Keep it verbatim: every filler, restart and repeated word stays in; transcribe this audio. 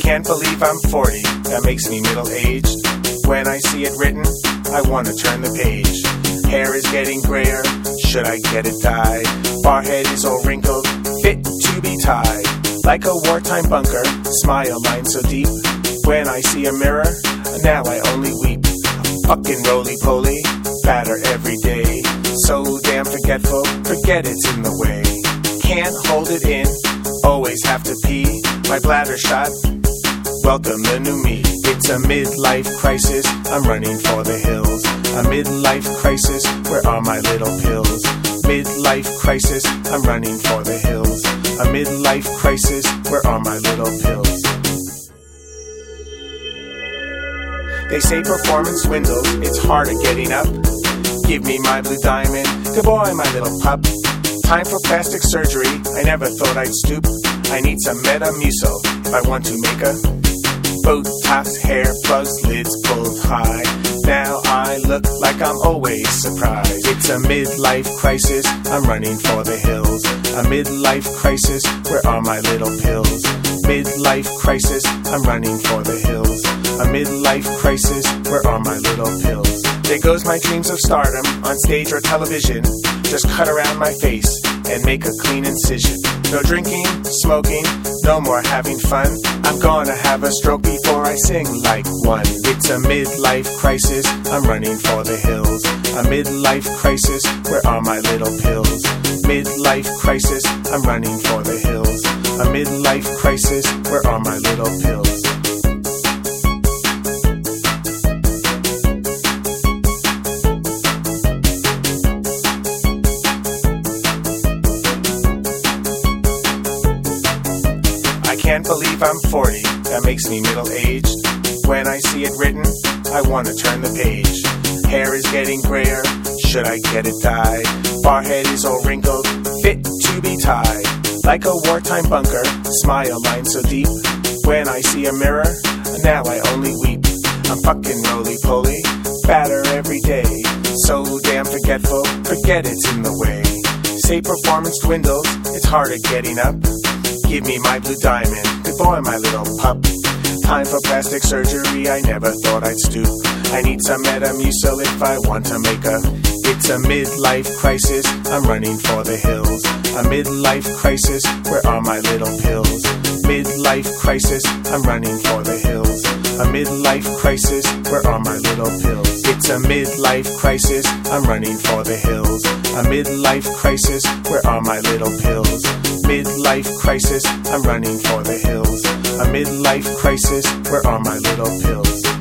can't believe I'm forty, that makes me middle-aged. When I see it written, I wanna turn the page. Hair is getting grayer, should I get it dyed? Forehead is all wrinkled, fit to be tied. Like a wartime bunker, smile line so deep. When I see a mirror, now I only weep. Fucking roly-poly, fatter every day. So damn forgetful, forget it's in the way. Can't hold it in, always have to pee. My bladder shot, welcome the new me. It's a midlife crisis, I'm running for the hills. A midlife crisis, where are my little pills? Midlife crisis, I'm running for the hills. A midlife crisis, where are my little pills? They say performance dwindles, it's harder getting up. Give me my blue diamond, good boy, my little pup. Time for plastic surgery, I never thought I'd stoop. I need some Metamucil if I want to make a Botox, hair plugs, lids pulled high. Now I look like I'm always surprised. It's a midlife crisis, I'm running for the hills. A midlife crisis, where are my little pills? Midlife crisis, I'm running for the hills. A midlife crisis, where are my little pills? There goes my dreams of stardom, on stage or television. Just cut around my face and make a clean incision. No drinking, smoking, no more having fun. I'm gonna have a stroke before I sing like one. It's a midlife crisis, I'm running for the hills. A midlife crisis, where are my little pills? Midlife crisis, I'm running for the hills. A midlife crisis, where are my little pills? I can't believe I'm forty, that makes me middle-aged. When I see it written, I wanna turn the page. Hair is getting grayer, should I get it dyed? Forehead is all wrinkled, fit to be tied. Like a wartime bunker, smile line so deep. When I see a mirror, now I only weep. I'm fucking roly-poly, fatter every day. So damn forgetful, forget it's in the way. Say performance dwindles, it's harder getting up. Give me my blue diamond, good boy, my little pup. Time for plastic surgery, I never thought I'd stoop. I need some Metamucil if I want to make a. It's a midlife crisis, I'm running for the hills. A midlife crisis, where are my little pills? Midlife crisis, I'm running for the hills. A midlife crisis, where are my little pills? It's a midlife crisis, I'm running for the hills. A midlife crisis, where are my little pills? Midlife crisis, I'm running for the hills. A midlife crisis, where are my little pills?